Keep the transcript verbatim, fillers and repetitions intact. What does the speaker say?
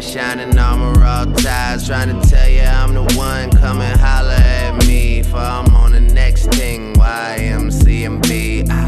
shining armor, all ties, trying to tell you I'm the one. Come and holler at me, for I'm on the next thing. Y M C and B.